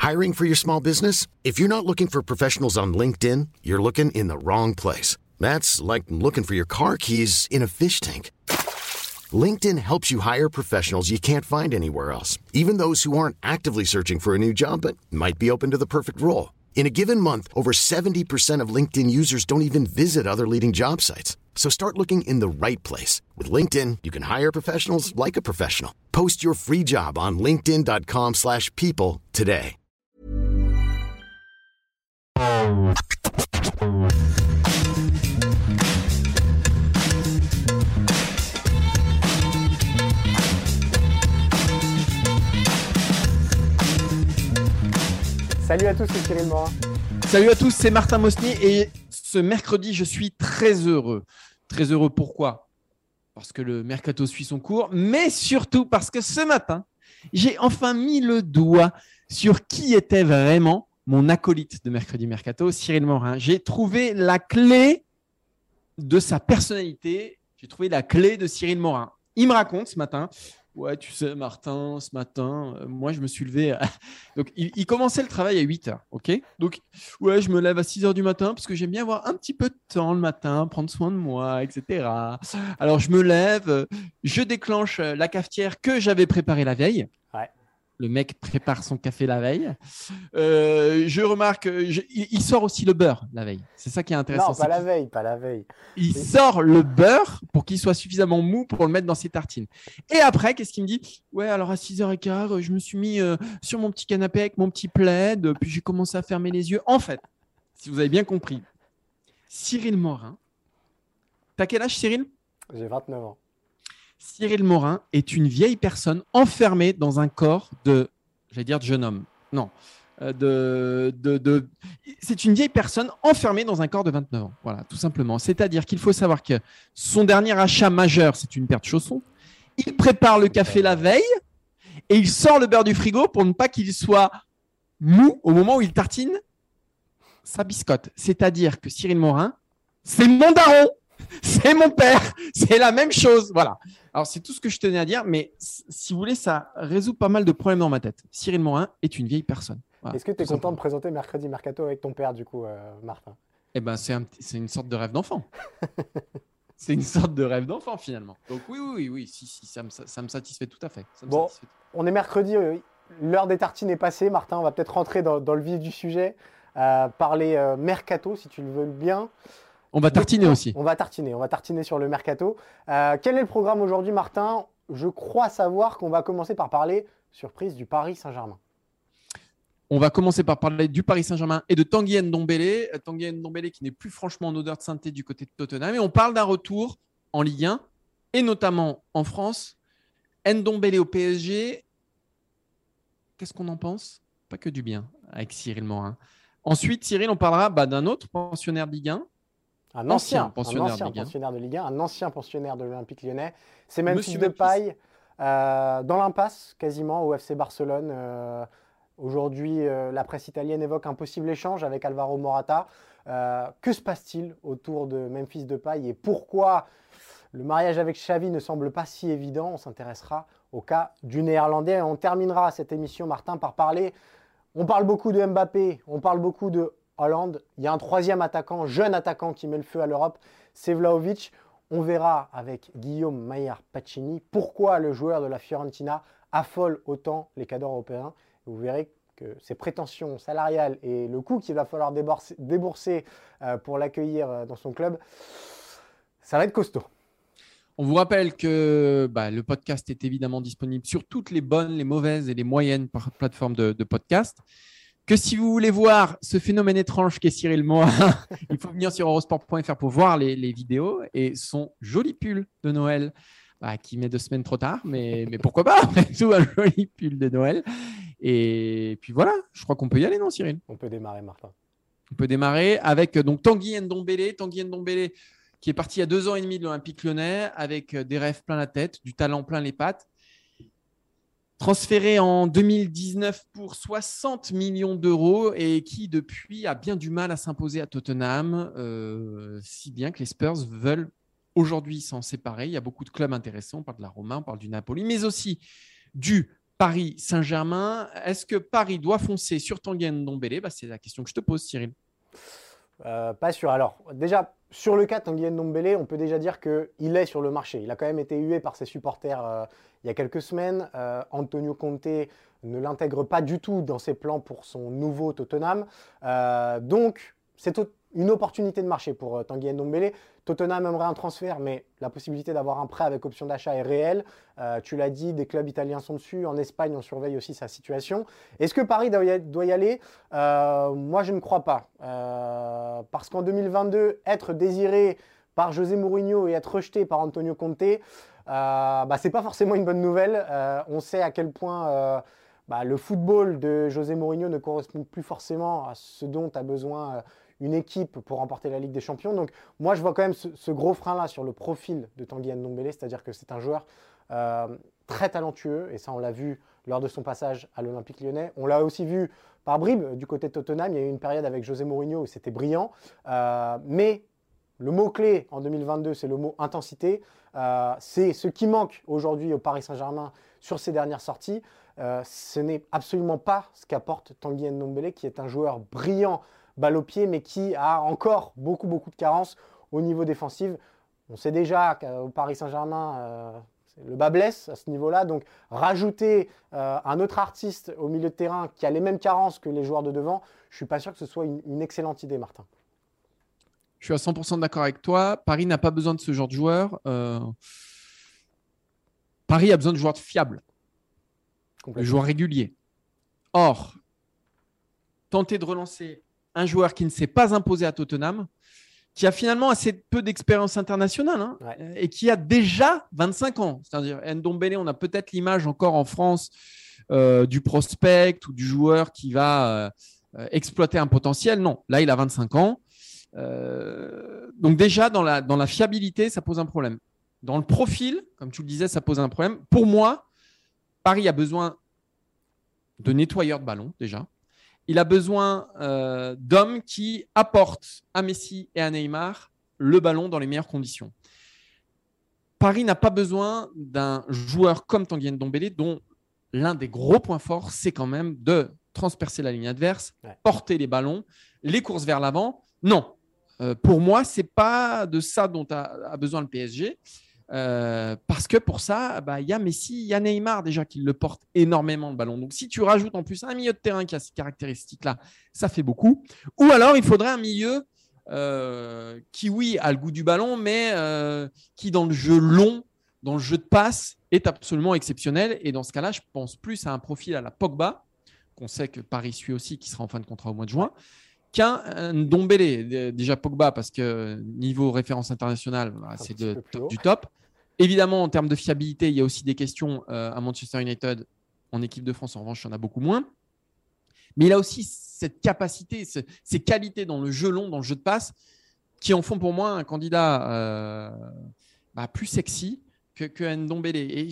Hiring for your small business? If you're not looking for professionals on LinkedIn, you're looking in the wrong place. That's like looking for your car keys in a fish tank. LinkedIn helps you hire professionals you can't find anywhere else, even those who aren't actively searching for a new job but might be open to the perfect role. In a given month, over 70% of LinkedIn users don't even visit other leading job sites. So start looking in the right place. With LinkedIn, you can hire professionals like a professional. Post your free job on linkedin.com/people today. Salut à tous, c'est Cyril Morin. Salut à tous, c'est Martin Mosnier et ce mercredi, je suis très heureux. Très heureux pourquoi ? Parce que le mercato suit son cours, mais surtout parce que ce matin, j'ai enfin mis le doigt sur qui était vraiment mon acolyte de mercredi mercato, Cyril Morin. J'ai trouvé la clé de sa personnalité, j'ai trouvé la clé de Cyril Morin. Il me raconte ce matin... Ouais, tu sais, Martin, ce matin, moi, je me suis levé. Donc, il commençait le travail à 8 heures. OK ? Donc, ouais, je me lève à 6 heures du matin parce que j'aime bien avoir un petit peu de temps le matin, prendre soin de moi, etc. Alors, je me lève, je déclenche la cafetière que j'avais préparée la veille. Ouais. Le mec prépare son café la veille. Je remarque, il sort aussi le beurre la veille. C'est ça qui est intéressant. Non, pas la veille, pas la veille. Il sort le beurre pour qu'il soit suffisamment mou pour le mettre dans ses tartines. Et après, qu'est-ce qu'il me dit ? Ouais, alors à 6h15, je me suis mis sur mon petit canapé avec mon petit plaid, puis j'ai commencé à fermer les yeux. En fait, si vous avez bien compris, Cyril Morin, t'as quel âge, Cyril ? J'ai 29 ans. Cyril Morin est une vieille personne enfermée dans un corps de, j'allais dire de jeune homme. Non. C'est une vieille personne enfermée dans un corps de 29 ans. Voilà, tout simplement. C'est-à-dire qu'il faut savoir que son dernier achat majeur, c'est une paire de chaussons. Il prépare le café la veille et il sort le beurre du frigo pour ne pas qu'il soit mou au moment où il tartine sa biscotte. C'est-à-dire que Cyril Morin, c'est mon daron, c'est mon père, c'est la même chose. Voilà. Alors, c'est tout ce que je tenais à dire, mais si vous voulez, ça résout pas mal de problèmes dans ma tête. Cyril Morin est une vieille personne. Voilà, est-ce que tu es content de présenter Mercredi Mercato avec ton père, du coup, Martin ? Eh ben, c'est une sorte de rêve d'enfant. C'est une sorte de rêve d'enfant, finalement. Donc, oui, si, ça me satisfait tout à fait. Bon, on est mercredi, l'heure des tartines est passée. Martin, on va peut-être rentrer dans le vif du sujet, parler Mercato, si tu le veux bien. On va tartiner aussi. On va tartiner sur le Mercato. Quel est le programme aujourd'hui, Martin ? Je crois savoir qu'on va commencer par parler, surprise, du Paris Saint-Germain. On va commencer par parler du Paris Saint-Germain et de Tanguy Ndombélé. Tanguy Ndombélé qui n'est plus franchement en odeur de sainteté du côté de Tottenham. Et on parle d'un retour en Ligue 1 et notamment en France. Ndombélé au PSG. Qu'est-ce qu'on en pense ? Pas que du bien avec Cyril Morin. Ensuite, Cyril, on parlera d'un autre pensionnaire de Ligue 1. Un ancien pensionnaire de Ligue 1, un ancien pensionnaire de l'Olympique Lyonnais. C'est Memphis Depay dans l'impasse quasiment au FC Barcelone. Aujourd'hui, la presse italienne évoque un possible échange avec Alvaro Morata. Que se passe-t-il autour de Memphis Depay et pourquoi le mariage avec Xavi ne semble pas si évident ? On s'intéressera au cas du Néerlandais. Et on terminera cette émission, Martin, par parler. On parle beaucoup de Mbappé, on parle beaucoup de Hollande. Il y a un troisième attaquant, jeune attaquant qui met le feu à l'Europe, c'est Vlahovic. On verra avec Guillaume Maillard-Pacini pourquoi le joueur de la Fiorentina affole autant les cadres européens. Vous verrez que ses prétentions salariales et le coût qu'il va falloir débourser pour l'accueillir dans son club, ça va être costaud. On vous rappelle que le podcast est évidemment disponible sur toutes les bonnes, les mauvaises et les moyennes plateformes de podcast. Que si vous voulez voir ce phénomène étrange qu'est Cyril Morin, il faut venir sur eurosport.fr pour voir les vidéos et son joli pull de Noël qui met 2 semaines trop tard, mais pourquoi pas, après tout, un joli pull de Noël. Et puis voilà, je crois qu'on peut y aller, non Cyril ? On peut démarrer, Martin. On peut démarrer avec donc Tanguy Ndombélé qui est parti il y a 2 ans et demi de l'Olympique Lyonnais avec des rêves plein la tête, du talent plein les pattes. Transféré en 2019 pour 60 millions d'euros et qui, depuis, a bien du mal à s'imposer à Tottenham, si bien que les Spurs veulent aujourd'hui s'en séparer. Il y a beaucoup de clubs intéressants. On parle de la Roma, on parle du Napoli, mais aussi du Paris Saint-Germain. Est-ce que Paris doit foncer sur Tanguy Ndombélé? C'est la question que je te pose, Cyril. Pas sûr. Alors, déjà, sur le cas de Tanguy Ndombélé, on peut déjà dire qu'il est sur le marché. Il a quand même été hué par ses supporters il y a quelques semaines. Antonio Conte ne l'intègre pas du tout dans ses plans pour son nouveau Tottenham. Donc, c'est une opportunité de marché pour Tanguy Ndombélé. Tottenham aimerait un transfert, mais la possibilité d'avoir un prêt avec option d'achat est réelle. Tu l'as dit, des clubs italiens sont dessus. En Espagne, on surveille aussi sa situation. Est-ce que Paris doit y aller? Moi, je ne crois pas. Parce qu'en 2022, être désiré par José Mourinho et être rejeté par Antonio Conte, c'est pas forcément une bonne nouvelle. On sait à quel point le football de José Mourinho ne correspond plus forcément à ce dont a besoin une équipe pour remporter la Ligue des Champions. Donc moi, je vois quand même ce gros frein-là sur le profil de Tanguy Ndombélé, c'est-à-dire que c'est un joueur très talentueux, et ça, on l'a vu lors de son passage à l'Olympique Lyonnais. On l'a aussi vu par bribes du côté de Tottenham. Il y a eu une période avec José Mourinho où c'était brillant. Mais le mot-clé en 2022, c'est le mot intensité. C'est ce qui manque aujourd'hui au Paris Saint-Germain sur ses dernières sorties. Ce n'est absolument pas ce qu'apporte Tanguy Ndombélé, qui est un joueur brillant, balle au pied, mais qui a encore beaucoup de carences au niveau défensif. On sait déjà qu'au Paris Saint-Germain, le bas blesse à ce niveau-là. Donc, rajouter un autre artiste au milieu de terrain qui a les mêmes carences que les joueurs de devant, je ne suis pas sûr que ce soit une excellente idée, Martin. Je suis à 100% d'accord avec toi. Paris n'a pas besoin de ce genre de joueur. Paris a besoin de joueurs fiables, de joueurs réguliers. Or, tenter de relancer un joueur qui ne s'est pas imposé à Tottenham, qui a finalement assez peu d'expérience internationale et qui a déjà 25 ans. C'est-à-dire, Ndombélé, on a peut-être l'image encore en France du prospect ou du joueur qui va exploiter un potentiel. Non, là, il a 25 ans. Donc déjà, dans la fiabilité, ça pose un problème. Dans le profil, comme tu le disais, ça pose un problème. Pour moi, Paris a besoin de nettoyeurs de ballon, déjà. Il a besoin d'hommes qui apportent à Messi et à Neymar le ballon dans les meilleures conditions. Paris n'a pas besoin d'un joueur comme Tanguy Ndombélé, dont l'un des gros points forts, c'est quand même de transpercer la ligne adverse, porter les ballons, les courses vers l'avant. Non, pour moi, ce n'est pas de ça dont a besoin le PSG. Parce que pour ça, y a Messi, il y a Neymar déjà qui le porte énormément le ballon. Donc si tu rajoutes en plus un milieu de terrain qui a ces caractéristiques-là, ça fait beaucoup. Ou alors il faudrait un milieu qui, oui, a le goût du ballon, mais qui dans le jeu long, dans le jeu de passe, est absolument exceptionnel. Et dans ce cas-là, je pense plus à un profil à la Pogba, qu'on sait que Paris suit aussi, qui sera en fin de contrat au mois de juin, qu'un Ndombélé. Déjà Pogba, parce que niveau référence internationale, c'est du top. Évidemment, en termes de fiabilité, il y a aussi des questions à Manchester United. En équipe de France, en revanche, il y en a beaucoup moins. Mais il a aussi cette capacité, ces qualités dans le jeu long, dans le jeu de passe, qui en font pour moi un candidat plus sexy que Ndombélé. Et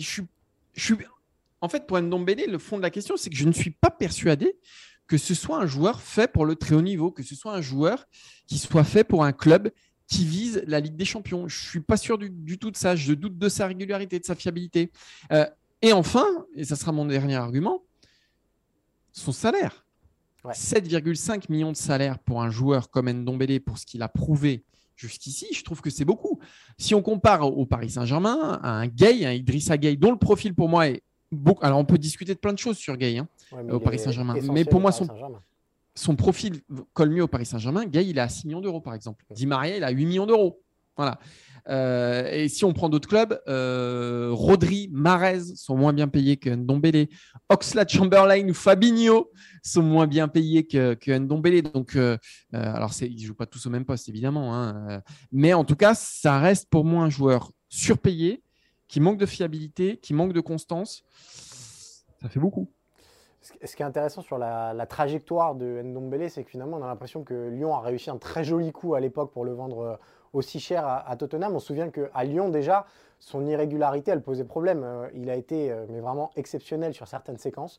en fait, pour Ndombélé, le fond de la question, c'est que je ne suis pas persuadé que ce soit un joueur fait pour le très haut niveau, que ce soit un joueur qui soit fait pour un club qui vise la Ligue des Champions. Je ne suis pas sûr du tout de ça. Je doute de sa régularité, de sa fiabilité. Et enfin, et ça sera mon dernier argument, son salaire. 7,5 millions de salaire pour un joueur comme Ndombélé, pour ce qu'il a prouvé jusqu'ici, je trouve que c'est beaucoup. Si on compare au Paris Saint-Germain, à un Gueye, un Idrissa Gueye, dont le profil pour moi est beaucoup. Alors on peut discuter de plein de choses sur Gueye au Paris Saint-Germain. Mais pour moi, son profil colle mieux au Paris Saint-Germain. Gueye, il est à 6 millions d'euros, par exemple. Di Maria, il a 8 millions d'euros. Voilà. Et si on prend d'autres clubs, Rodri, Mahrez sont moins bien payés que Ndombélé. Oxlade-Chamberlain ou Fabinho sont moins bien payés que Ndombélé. Donc, alors, ils ne jouent pas tous au même poste, évidemment. Mais en tout cas, ça reste pour moi un joueur surpayé, qui manque de fiabilité, qui manque de constance. Ça fait beaucoup. Ce qui est intéressant sur la trajectoire de Ndombélé, c'est que finalement, on a l'impression que Lyon a réussi un très joli coup à l'époque pour le vendre aussi cher à Tottenham. On se souvient qu'à Lyon, déjà, son irrégularité, elle posait problème. Il a été mais vraiment exceptionnel sur certaines séquences.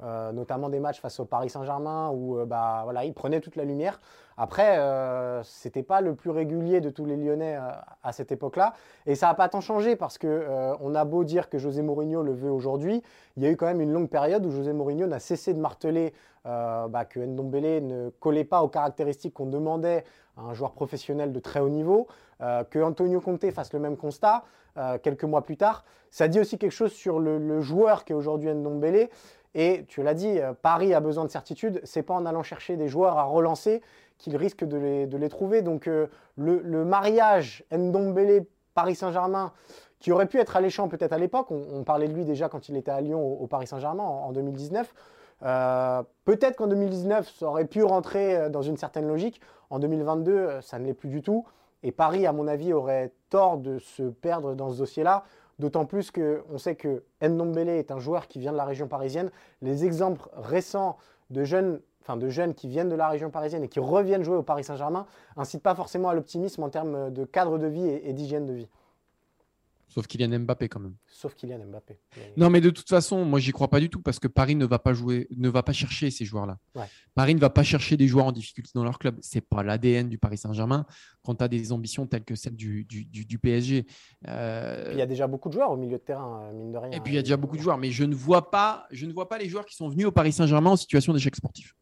notamment des matchs face au Paris Saint-Germain où voilà, il prenait toute la lumière. Après, ce n'était pas le plus régulier de tous les Lyonnais à cette époque-là. Et ça n'a pas tant changé parce qu'on a beau dire que José Mourinho le veut aujourd'hui, il y a eu quand même une longue période où José Mourinho n'a cessé de marteler que Ndombélé ne collait pas aux caractéristiques qu'on demandait à un joueur professionnel de très haut niveau, que Antonio Conte fasse le même constat quelques mois plus tard. Ça dit aussi quelque chose sur le joueur qu'est aujourd'hui Ndombélé. Et tu l'as dit, Paris a besoin de certitude. Ce n'est pas en allant chercher des joueurs à relancer qu'il risque de les trouver. Donc le mariage Ndombélé-Paris Saint-Germain, qui aurait pu être alléchant peut-être à l'époque, on parlait de lui déjà quand il était à Lyon au Paris Saint-Germain en 2019. Peut-être qu'en 2019, ça aurait pu rentrer dans une certaine logique. En 2022, ça ne l'est plus du tout. Et Paris, à mon avis, aurait tort de se perdre dans ce dossier-là. D'autant plus qu'on sait que Ndombélé est un joueur qui vient de la région parisienne. Les exemples récents de jeunes qui viennent de la région parisienne et qui reviennent jouer au Paris Saint-Germain n'incitent pas forcément à l'optimisme en termes de cadre de vie et d'hygiène de vie. Sauf Kylian Mbappé quand même. Sauf Kylian Mbappé. Non, mais de toute façon, moi, j'y crois pas du tout parce que Paris ne va pas chercher ces joueurs-là. Ouais. Paris ne va pas chercher des joueurs en difficulté dans leur club. C'est pas l'ADN du Paris Saint-Germain quand tu as des ambitions telles que celles du PSG. Il y a déjà beaucoup de joueurs au milieu de terrain, mine de rien. Et puis, il y a déjà beaucoup de joueurs, mais je ne vois pas les joueurs qui sont venus au Paris Saint-Germain en situation d'échec sportif.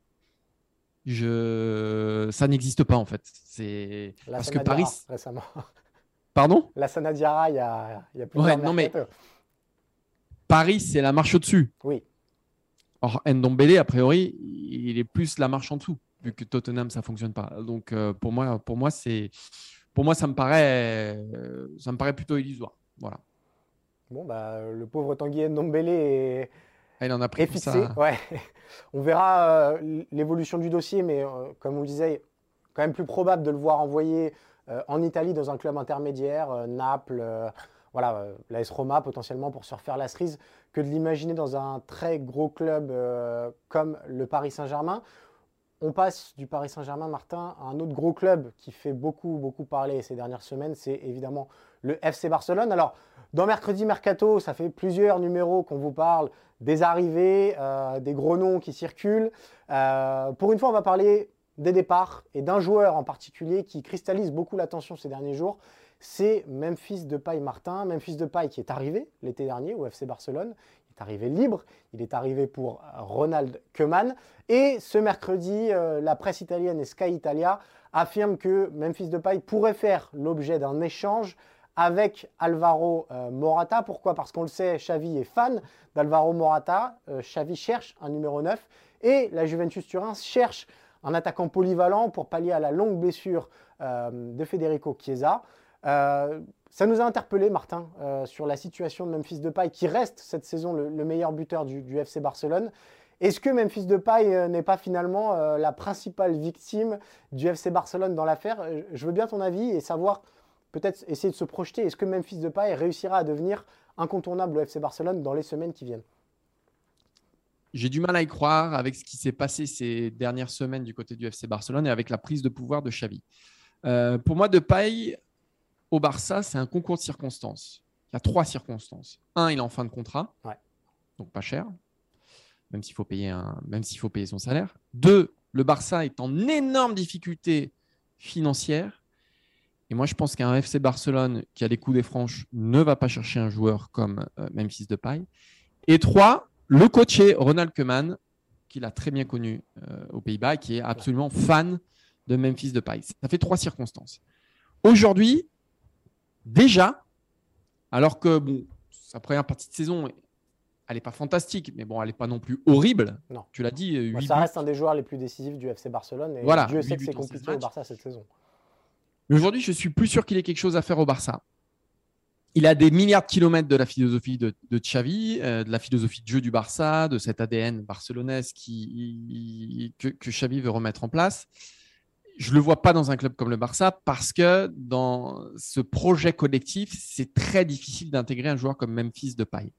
Ça n'existe pas en fait. C'est parce que Paris récemment. Pardon ? Lassana Diarra, il y a plusieurs mercato. Paris, c'est la marche au-dessus. Oui. Or, Ndombélé, a priori, il est plus la marche en dessous, vu que Tottenham, ça ne fonctionne pas. Donc, pour moi, ça me paraît plutôt illusoire. Voilà. Bon, le pauvre Tanguy Ndombélé il en a pris est fixé. Ça. Ouais. On verra l'évolution du dossier, mais comme on le disait, quand même plus probable de le voir envoyé en Italie dans un club intermédiaire, Naples, l'AS Roma potentiellement pour se refaire la cerise, que de l'imaginer dans un très gros club comme le Paris Saint-Germain. On passe du Paris Saint-Germain, Martin, à un autre gros club qui fait beaucoup, beaucoup parler ces dernières semaines, c'est évidemment le FC Barcelone. Alors, dans Mercredi Mercato, ça fait plusieurs numéros qu'on vous parle des arrivées, des gros noms qui circulent. Pour une fois, on va parler des départs et d'un joueur en particulier qui cristallise beaucoup l'attention ces derniers jours, c'est Memphis Depay Martin. Memphis Depay qui est arrivé l'été dernier au FC Barcelone, il est arrivé libre, il est arrivé pour Ronald Koeman et ce mercredi, la presse italienne et Sky Italia affirment que Memphis Depay pourrait faire l'objet d'un échange avec Alvaro Morata. Pourquoi ? Parce qu'on le sait, Xavi est fan d'Alvaro Morata, Xavi cherche un numéro 9 et la Juventus Turin cherche un attaquant polyvalent pour pallier à la longue blessure de Federico Chiesa. Ça nous a interpellé, Martin, sur la situation de Memphis Depay, qui reste cette saison le meilleur buteur du FC Barcelone. Est-ce que Memphis Depay n'est pas finalement la principale victime du FC Barcelone dans l'affaire ? Je veux bien ton avis et savoir, peut-être essayer de se projeter. Est-ce que Memphis Depay réussira à devenir incontournable au FC Barcelone dans les semaines qui viennent ? J'ai du mal à y croire avec ce qui s'est passé ces dernières semaines du côté du FC Barcelone et avec la prise de pouvoir de Xavi. Pour moi, Depay, au Barça, c'est un concours de circonstances. Il y a 3 circonstances. 1, il est en fin de contrat, donc pas cher, même s'il faut payer son salaire. 2, le Barça est en énorme difficulté financière. Et moi, je pense qu'un FC Barcelone qui a les coups des franches ne va pas chercher un joueur comme Memphis Depay. Et 3, le coaché Ronald Koeman, qu'il a très bien connu aux Pays-Bas, qui est absolument fan de Memphis Depay. Ça fait 3 circonstances. Aujourd'hui, déjà, alors que sa première partie de saison, elle n'est pas fantastique, mais elle n'est pas non plus horrible. Non. Tu l'as dit. Ça reste un des joueurs les plus décisifs du FC Barcelone. Et Dieu sait que c'est compliqué au Barça cette saison. Mais aujourd'hui, je suis plus sûr qu'il ait quelque chose à faire au Barça. Il a des milliards de kilomètres de la philosophie de Xavi, de la philosophie de jeu du Barça, de cet ADN barcelonaise que Xavi veut remettre en place. Je ne le vois pas dans un club comme le Barça parce que dans ce projet collectif, c'est très difficile d'intégrer un joueur comme Memphis Depay.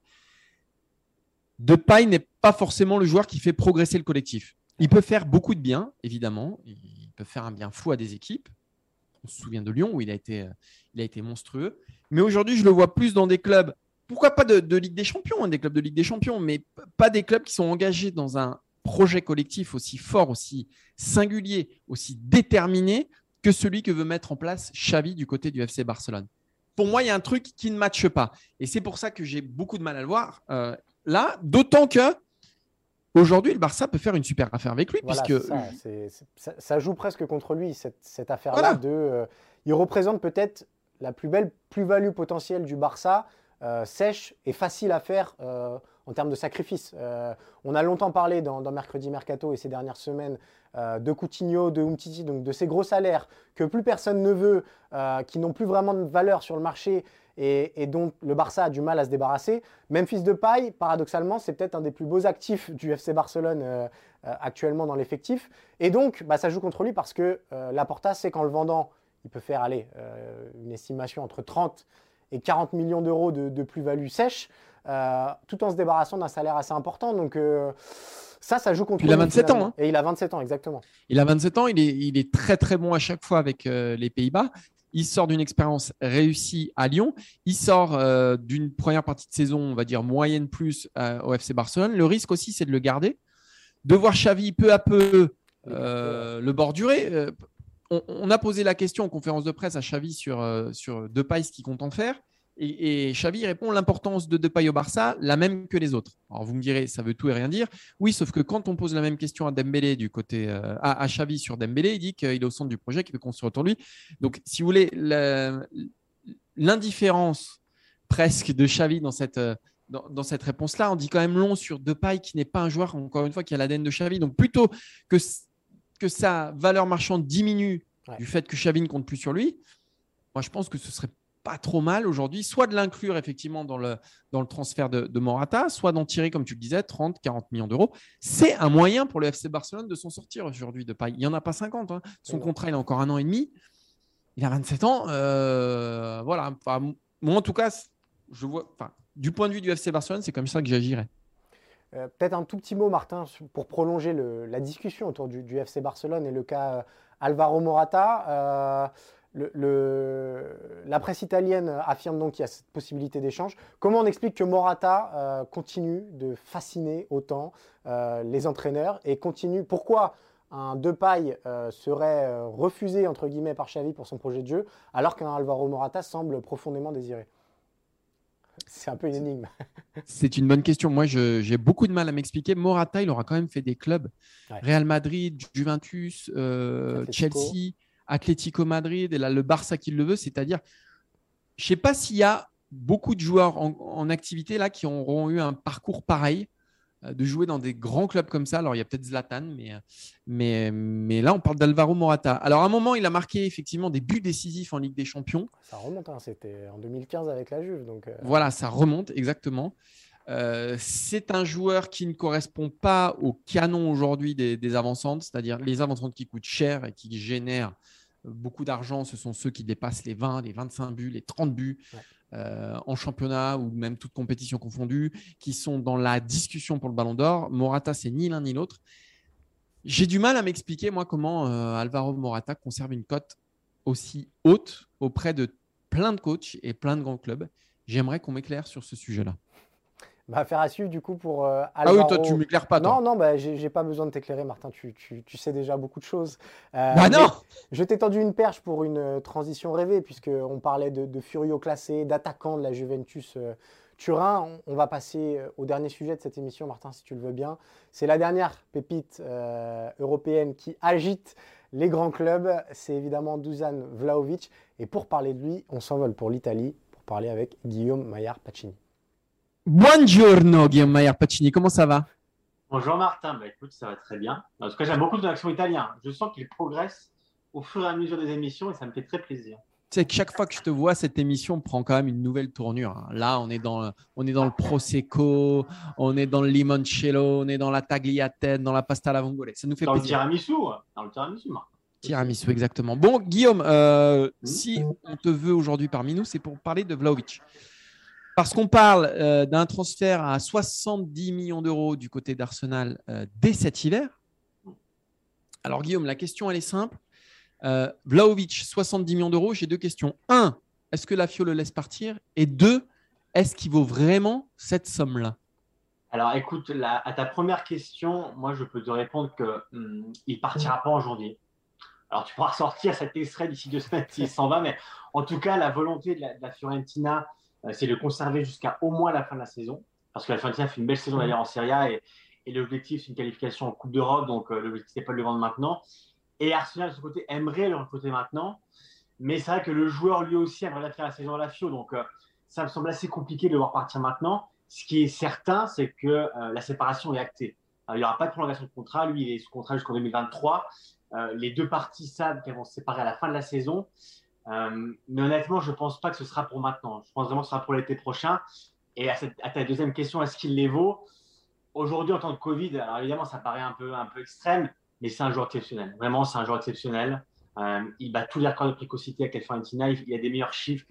Depay n'est pas forcément le joueur qui fait progresser le collectif. Il peut faire beaucoup de bien, évidemment. Il peut faire un bien fou à des équipes. On se souvient de Lyon où il a été monstrueux. Mais aujourd'hui, je le vois plus dans des clubs pourquoi pas de Ligue des Champions, des clubs de Ligue des Champions, mais pas des clubs qui sont engagés dans un projet collectif aussi fort, aussi singulier, aussi déterminé que celui que veut mettre en place Xavi du côté du FC Barcelone. Pour moi, il y a un truc qui ne matche pas. Et c'est pour ça que j'ai beaucoup de mal à le voir là, d'autant que aujourd'hui, le Barça peut faire une super affaire avec lui. Voilà, puisque ça joue presque contre lui, cette affaire-là. Voilà. Il représente peut-être la plus belle plus-value potentielle du Barça, sèche et facile à faire en termes de sacrifice. On a longtemps parlé dans Mercredi Mercato et ces dernières semaines de Coutinho, de Umtiti, donc de ces gros salaires que plus personne ne veut, qui n'ont plus vraiment de valeur sur le marché et dont le Barça a du mal à se débarrasser. Memphis Depay, paradoxalement, c'est peut-être un des plus beaux actifs du FC Barcelone actuellement dans l'effectif. Et donc, ça joue contre lui parce que Laporta sait qu'en le vendant, il peut faire une estimation entre 30 et 40 millions d'euros de plus-value sèche, tout en se débarrassant d'un salaire assez important. Donc ça joue contre lui. Il a 27 ans. Hein. Et il a 27 ans, exactement. Il a 27 ans, il est très très bon à chaque fois avec les Pays-Bas. Il sort d'une expérience réussie à Lyon. Il sort d'une première partie de saison, on va dire moyenne plus au FC Barcelone. Le risque aussi, c'est de le garder, de voir Xavi peu à peu le bordurer. On a posé la question en conférence de presse à Xavi sur Depay, ce qu'il compte en faire. Et Xavi répond l'importance de Depay au Barça, la même que les autres. Alors vous me direz, ça veut tout et rien dire. Oui, sauf que quand on pose la même question à Dembélé du côté à Xavi sur Dembélé, il dit qu'il est au centre du projet, qu'il veut construire autour de lui. Donc, si vous voulez, l'indifférence presque de Xavi dans cette réponse-là, on dit quand même long sur Depay, qui n'est pas un joueur, encore une fois, qui a l'ADN de Xavi. Donc, plutôt que sa valeur marchande diminue du fait que Xavi ne compte plus sur lui, moi, je pense que ce serait pas trop mal aujourd'hui, soit de l'inclure effectivement dans le transfert de Morata, soit d'en tirer, comme tu le disais, 30, 40 millions d'euros. C'est un moyen pour le FC Barcelone de s'en sortir aujourd'hui. Il n'y en a pas 50. Hein. Son contrat, il a encore 1 an et demi. Il a 27 ans. Voilà. Enfin, moi, en tout cas, je vois, du point de vue du FC Barcelone, c'est comme ça que j'agirais. Peut-être un tout petit mot, Martin, pour prolonger la discussion autour du FC Barcelone et le cas Alvaro Morata. La presse italienne affirme donc qu'il y a cette possibilité d'échange. Comment on explique que Morata continue de fasciner autant les entraîneurs et continue? Pourquoi un Depay serait refusé entre guillemets par Xavi pour son projet de jeu alors qu'un Alvaro Morata semble profondément désiré? C'est un peu une énigme. C'est une bonne question. Moi, j'ai beaucoup de mal à m'expliquer. Morata, il aura quand même fait des clubs. Real Madrid, Juventus, Chelsea, Atlético Madrid, et là, le Barça qui le veut. C'est-à-dire, je ne sais pas s'il y a beaucoup de joueurs en activité là qui auront eu un parcours pareil, de jouer dans des grands clubs comme ça. Alors, il y a peut-être Zlatan, mais là, on parle d'Alvaro Morata. Alors, à un moment, il a marqué effectivement des buts décisifs en Ligue des Champions. Ça remonte, hein, c'était en 2015 avec la Juve. Donc Voilà, ça remonte, exactement. C'est un joueur qui ne correspond pas au canon aujourd'hui des avancantes, c'est-à-dire les avancantes qui coûtent cher et qui génèrent beaucoup d'argent. Ce sont ceux qui dépassent les 20, les 25 buts, les 30 buts. En championnat ou même toute compétition confondue, qui sont dans la discussion pour le Ballon d'Or. Morata, c'est ni l'un ni l'autre. J'ai du mal à m'expliquer, moi, comment Alvaro Morata conserve une cote aussi haute auprès de plein de coachs et plein de grands clubs. J'aimerais qu'on m'éclaire sur ce sujet-là. Affaire à suivre du coup pour Alvaro. Ah oui, toi tu m'éclaires pas. Toi. Non, j'ai pas besoin de t'éclairer, Martin. Tu sais déjà beaucoup de choses. Non. Je t'ai tendu une perche pour une transition rêvée puisqu'on parlait de Furio classé, d'attaquant de la Juventus Turin. On va passer au dernier sujet de cette émission, Martin, si tu le veux bien. C'est la dernière pépite européenne qui agite les grands clubs. C'est évidemment Dusan Vlahovic. Et pour parler de lui, on s'envole pour l'Italie pour parler avec Guillaume Maillard-Pacini. Buongiorno Guillaume Maillard-Pacini, comment ça va? Bonjour Martin, écoute, ça va très bien. En tout cas, j'aime beaucoup ton accent italien. Je sens qu'il progresse au fur et à mesure des émissions et ça me fait très plaisir. Tu sais que chaque fois que je te vois, cette émission prend quand même une nouvelle tournure. Là, on est dans le Prosecco, on est dans le limoncello, on est dans la tagliatelle, dans la pasta alla vongole. Ça nous fait plaisir. Dans le tiramisu, Martin. Tiramisu, exactement. Bon, Guillaume, si on te veut aujourd'hui parmi nous, c'est pour parler de Vlahovic. Parce qu'on parle d'un transfert à 70 millions d'euros du côté d'Arsenal dès cet hiver. Alors Guillaume, la question elle est simple. Vlahovic, 70 millions d'euros, j'ai deux questions. 1, est-ce que la Fio le laisse partir? Et 2, est-ce qu'il vaut vraiment cette somme-là? Alors, écoute, à ta première question, moi, je peux te répondre qu'il ne partira pas en janvier. Alors, tu pourras ressortir cet extrait d'ici 2 semaines s'il s'en va, mais en tout cas, la volonté de la Fiorentina, c'est de le conserver jusqu'à au moins la fin de la saison, parce que la Fiorentina fait une belle saison d'ailleurs en Serie A, et l'objectif, c'est une qualification en Coupe d'Europe, donc l'objectif, n'est pas de le vendre maintenant. Et Arsenal, de son côté, aimerait le recruter maintenant, mais c'est vrai que le joueur, lui aussi, aimerait faire la saison à la Fio, donc ça me semble assez compliqué de le voir partir maintenant. Ce qui est certain, c'est que la séparation est actée. Il n'y aura pas de prolongation de contrat. Lui, il est sous contrat jusqu'en 2023. Les deux parties savent qu'elles vont se séparer à la fin de la saison. Mais honnêtement, je ne pense pas que ce sera pour maintenant. Je pense vraiment que ce sera pour l'été prochain. Et à ta deuxième question, est-ce qu'il les vaut? Aujourd'hui, en temps de Covid, alors évidemment, ça paraît un peu extrême, mais c'est un joueur exceptionnel. Vraiment, c'est un joueur exceptionnel. Il bat tous les records de précocité avec la Fiorentina. Il y a des meilleurs chiffres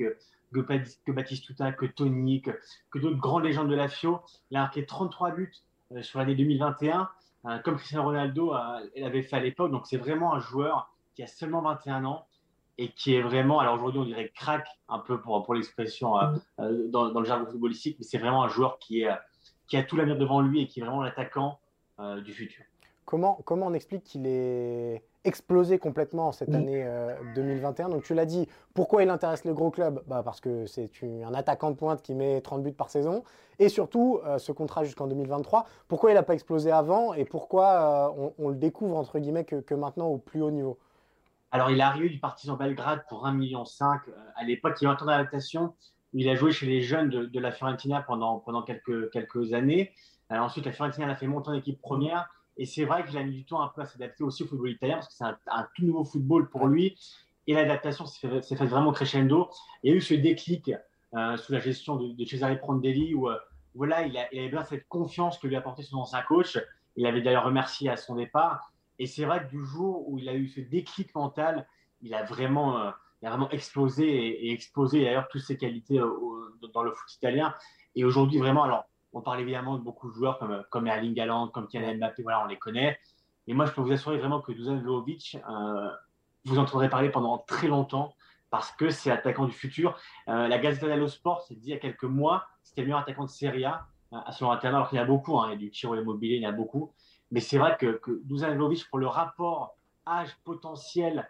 que Batistuta, que Toni, que d'autres grandes légendes de la Fio. Il a marqué 33 buts sur l'année 2021, comme Cristiano Ronaldo l'avait fait à l'époque. Donc, c'est vraiment un joueur qui a seulement 21 ans et qui est vraiment, alors aujourd'hui, on dirait crack, un peu pour l'expression dans le jargon footballistique, mais c'est vraiment un joueur qui a tout l'avenir devant lui et qui est vraiment l'attaquant du futur. Comment on explique qu'il est explosé complètement cette année 2021? Donc tu l'as dit, pourquoi il intéresse les gros clubs? Parce que c'est un attaquant de pointe qui met 30 buts par saison. Et surtout, ce contrat jusqu'en 2023, pourquoi il n'a pas explosé avant et pourquoi on le découvre entre guillemets que maintenant au plus haut niveau? Alors il est arrivé du Partizan Belgrade pour 1,5 million. À l'époque, il y a eu un temps d'adaptation. Il a joué chez les jeunes de la Fiorentina pendant quelques années. Ensuite, la Fiorentina l'a fait monter en équipe première. Et c'est vrai qu'il a mis du temps un peu à s'adapter aussi au football italien parce que c'est un tout nouveau football pour lui. Et l'adaptation s'est faite vraiment crescendo. Il y a eu ce déclic sous la gestion de Cesare Prandelli où voilà, il avait bien cette confiance que lui apportait son ancien coach. Il avait d'ailleurs remercié à son départ. Et c'est vrai que du jour où il a eu ce déclic mental, il a vraiment explosé et exposé d'ailleurs toutes ses qualités dans le foot italien. Et aujourd'hui, vraiment, alors, on parle évidemment de beaucoup de joueurs comme Erling Haaland, comme Kylian Mbappé, voilà, on les connaît. Et moi, je peux vous assurer vraiment que Dusan Vlahovic, vous entendrez parler pendant très longtemps parce que c'est l'attaquant du futur. La Gazzetta dello Sport s'est dit il y a quelques mois c'était le meilleur attaquant de Serie A selon Internet, alors qu'il y en a beaucoup, il y a du Ciro Immobile, il y en a beaucoup. Mais c'est vrai que Dusan Vlahovic, pour le rapport âge potentiel,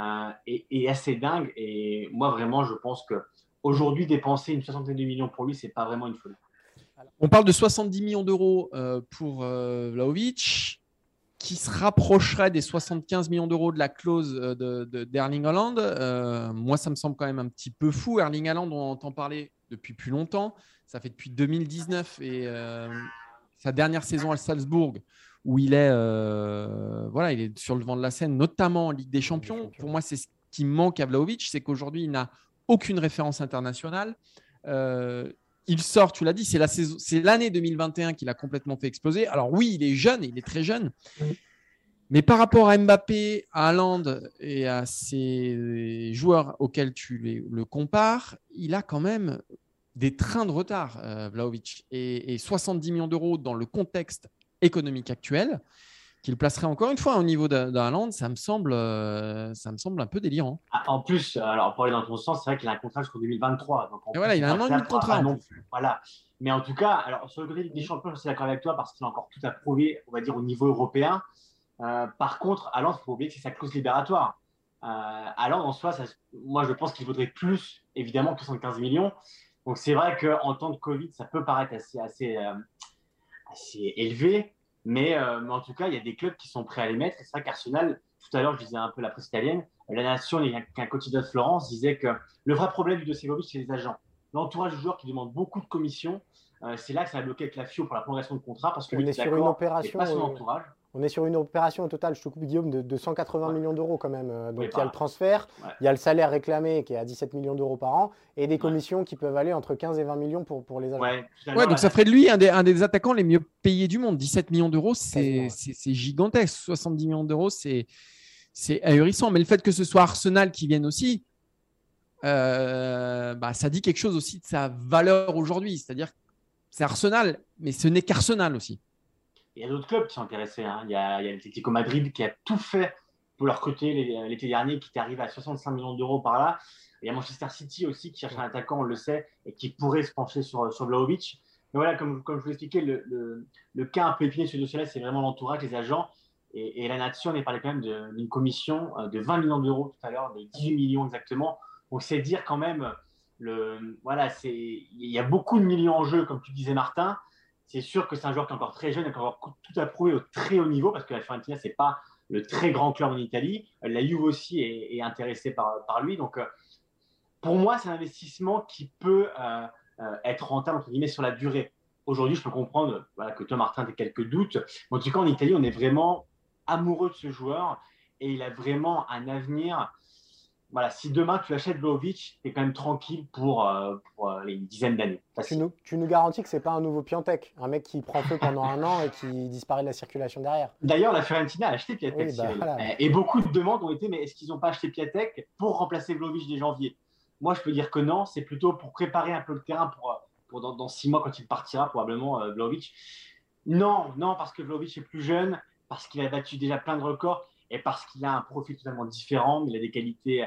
est assez dingue. Et moi, vraiment, je pense qu'aujourd'hui, dépenser une 62 millions pour lui, ce n'est pas vraiment une folie. On parle de 70 millions d'euros pour Vlahovic, qui se rapprocherait des 75 millions d'euros de la clause d'Erling Haaland. Moi, ça me semble quand même un petit peu fou. Erling Haaland, on entend parler depuis plus longtemps. Ça fait depuis 2019 et sa dernière saison à Salzbourg, où il est sur le devant de la scène, notamment en Ligue des Champions. Pour moi, c'est ce qui manque à Vlahovic, c'est qu'aujourd'hui, il n'a aucune référence internationale. Il sort, tu l'as dit, c'est l'année 2021 qu'il a complètement fait exploser. Alors oui, il est jeune, il est très jeune. Mais par rapport à Mbappé, à Haaland et à ces joueurs auxquels tu le compares, il a quand même des trains de retard, Vlahovic. Et 70 millions d'euros dans le contexte économique actuel, qu'il placerait encore une fois au niveau d'un Haaland, ça me semble un peu délirant. En plus, alors pour aller dans ton sens, c'est vrai qu'il a un contrat jusqu'en 2023. Donc et voilà, il a un an et demi de contrat. Voilà. Mais en tout cas, alors sur le côté des champions, je suis d'accord avec toi parce qu'il a encore tout à prouver, on va dire, au niveau européen. Par contre, Haaland, il faut oublier que c'est sa clause libératoire. Haaland, en soi, moi, je pense qu'il vaudrait plus, évidemment, que 75 millions. Donc, c'est vrai qu'en temps de Covid, ça peut paraître assez élevé. Mais en tout cas, il y a des clubs qui sont prêts à les mettre. Et c'est vrai qu'Arsenal, tout à l'heure, je disais un peu la presse italienne, La Nation, il y a un quotidien de Florence, disait que le vrai problème du dossier Vlahovic, c'est les agents. L'entourage du joueur qui demande beaucoup de commissions, c'est là que ça a bloqué avec la FIO pour la prolongation de contrat parce que on est sur une opération, pas son entourage. On est sur une opération au total, je te coupe Guillaume, de 180 millions d'euros quand même. Donc il y a le transfert, il y a le salaire réclamé qui est à 17 millions d'euros par an et des commissions qui peuvent aller entre 15 et 20 millions pour les agents. Donc ça ferait de lui un des attaquants les mieux payés du monde. 17 millions d'euros, c'est gigantesque. 70 millions d'euros, c'est ahurissant. Mais le fait que ce soit Arsenal qui vienne aussi, ça dit quelque chose aussi de sa valeur aujourd'hui. C'est-à-dire que c'est Arsenal, mais ce n'est qu'Arsenal aussi. Il y a d'autres clubs qui sont intéressés. Il y a l'Atlético Madrid qui a tout fait pour leur recruter l'été dernier, qui est arrivé à 65 millions d'euros par là. Il y a Manchester City aussi qui cherche un attaquant, on le sait, et qui pourrait se pencher sur Vlahovic. Mais voilà, comme je vous l'expliquais, le cas un peu épineux sur ce dossier-là, c'est vraiment l'entourage, les agents. Et la Nation, on a parlé quand même d'une commission de 20 millions d'euros tout à l'heure, de 18 millions exactement. Donc, c'est dire quand même, il y a beaucoup de millions en jeu, comme tu disais, Martin. C'est sûr que c'est un joueur qui est encore très jeune, qui a encore tout à prouver au très haut niveau, parce que la Fiorentina, ce n'est pas le très grand club en Italie. La Juve aussi est intéressée par lui. Donc, pour moi, c'est un investissement qui peut être rentable, entre guillemets, sur la durée. Aujourd'hui, je peux comprendre que toi, Martin, tu as quelques doutes. Mais en tout cas, en Italie, on est vraiment amoureux de ce joueur et il a vraiment un avenir. Voilà, si demain tu achètes Vlahovic, tu es quand même tranquille pour une dizaine d'années. Tu nous garantis que ce n'est pas un nouveau Piatek, un mec qui prend feu pendant un an et qui disparaît de la circulation derrière. D'ailleurs, la Fiorentina a acheté Piatek. Oui, voilà. Et beaucoup de demandes ont été, mais est-ce qu'ils n'ont pas acheté Piatek pour remplacer Vlahovic dès janvier? Moi, je peux dire que non, c'est plutôt pour préparer un peu le terrain pour dans 6 mois quand il partira, probablement, Vlahovic. Non, parce que Vlahovic est plus jeune, parce qu'il a battu déjà plein de records et parce qu'il a un profil totalement différent. Il a des qualités,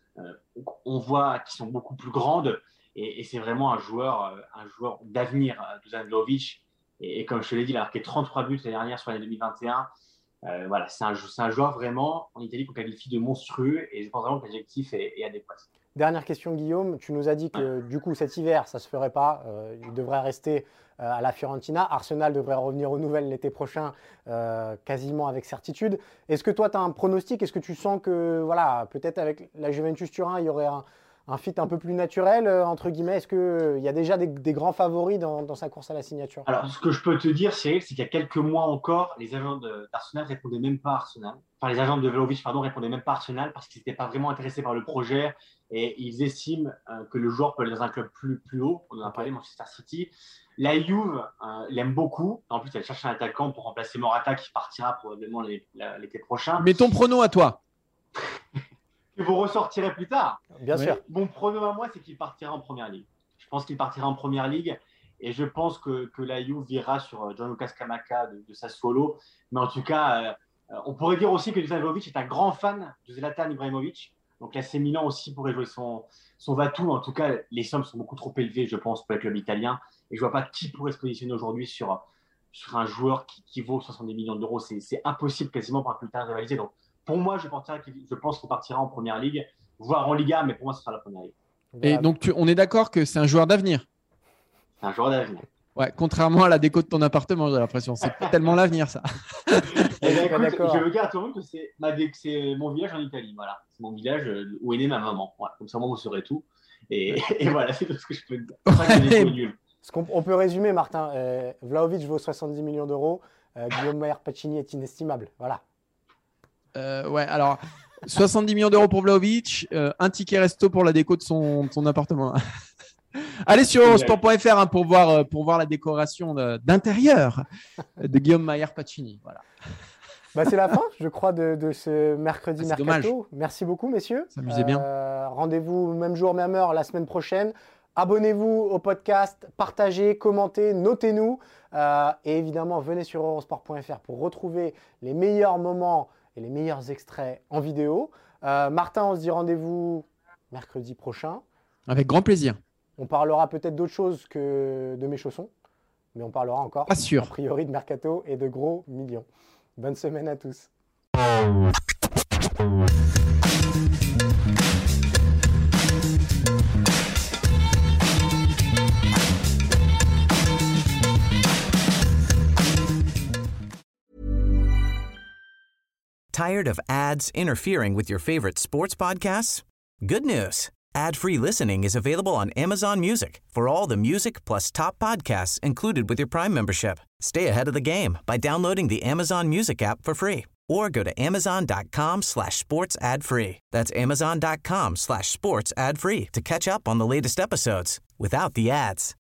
on voit, qui sont beaucoup plus grandes. Et c'est vraiment un joueur d'avenir, Dusan Vlahovic. Et comme je te l'ai dit, il a marqué 33 buts l'année dernière sur l'année 2021. Voilà, c'est un joueur vraiment en Italie qu'on qualifie de monstrueux. Et je pense vraiment que l'adjectif est adéquat. Dernière question, Guillaume. Tu nous as dit que du coup, cet hiver, ça ne se ferait pas. Il devrait rester à la Fiorentina. Arsenal devrait revenir aux nouvelles l'été prochain, quasiment avec certitude. Est-ce que toi, tu as un pronostic? Est-ce que tu sens que, voilà, peut-être avec la Juventus Turin, il y aurait un fit un peu plus naturel, entre guillemets? Est-ce qu'il y a déjà des grands favoris dans sa course à la signature? Alors, ce que je peux te dire, Cyril, c'est qu'il y a quelques mois encore, les agents d'Arsenal ne répondaient même pas à Arsenal. Enfin, les agents de Vlahovic, ne répondaient même pas à Arsenal parce qu'ils n'étaient pas vraiment intéressés par le projet et ils estiment que le joueur peut aller dans un club plus haut. On en a parlé, Manchester City. La Juve l'aime beaucoup. En plus, elle cherche un attaquant pour remplacer Morata qui partira probablement l'été prochain. Mais ton prono à toi? Que vous ressortirez plus tard. Bien sûr. Mon prono à moi, c'est qu'il partira en première ligue. Je pense qu'il partira en première ligue et je pense que la Juve virera sur Gianluca Scamacca de Sassuolo. Mais en tout cas, on pourrait dire aussi que Dusan Vlahovic est un grand fan de Zlatan Ibrahimovic. Donc l'AC Milan aussi pourrait jouer son va-tout. En tout cas, les sommes sont beaucoup trop élevées, je pense, pour le club italien. Et je ne vois pas qui pourrait se positionner aujourd'hui sur un joueur qui vaut 70 millions d'euros. C'est impossible quasiment pour un club italien de rivaliser. Donc, pour moi, je pense qu'il partira en première ligue, voire en Liga, mais pour moi, ce sera la première ligue. Et donc, on est d'accord que c'est un joueur d'avenir? C'est un joueur d'avenir. Ouais, contrairement à la déco de ton appartement, j'ai l'impression. C'est tellement l'avenir, ça. Écoute, je veux dire à tout le monde que c'est mon village en Italie. Voilà. C'est mon village où est née ma maman. Ouais. Comme ça, moi, vous saurez tout. Et voilà, c'est tout ce que je peux dire. On peut résumer, Martin. Vlahovic vaut 70 millions d'euros. Guillaume Maillard-Pacini est inestimable. Voilà. Ouais, alors 70 millions d'euros pour Vlahovic, un ticket resto pour la déco de son appartement. Allez sur eurosport.fr pour voir la décoration d'intérieur de Guillaume Maillard-Pacini. Voilà. C'est la fin, je crois, de ce mercredi mercato. Dommage. Merci beaucoup, messieurs. S'amusez bien. Rendez-vous même jour, même heure la semaine prochaine. Abonnez-vous au podcast, partagez, commentez, notez-nous. Et évidemment, venez sur eurosport.fr pour retrouver les meilleurs moments et les meilleurs extraits en vidéo. Martin, on se dit rendez-vous mercredi prochain. Avec grand plaisir. On parlera peut-être d'autre chose que de mes chaussons, mais on parlera encore, pas sûr, a priori, de mercato et de gros millions. Bonne semaine à tous. Tired of ads interfering with your favorite sports podcasts? Good news. Ad-free listening is available on Amazon Music for all the music plus top podcasts included with your Prime membership. Stay ahead of the game by downloading the Amazon Music app for free or go to amazon.com/sports ad free. That's amazon.com/sports ad free to catch up on the latest episodes without the ads.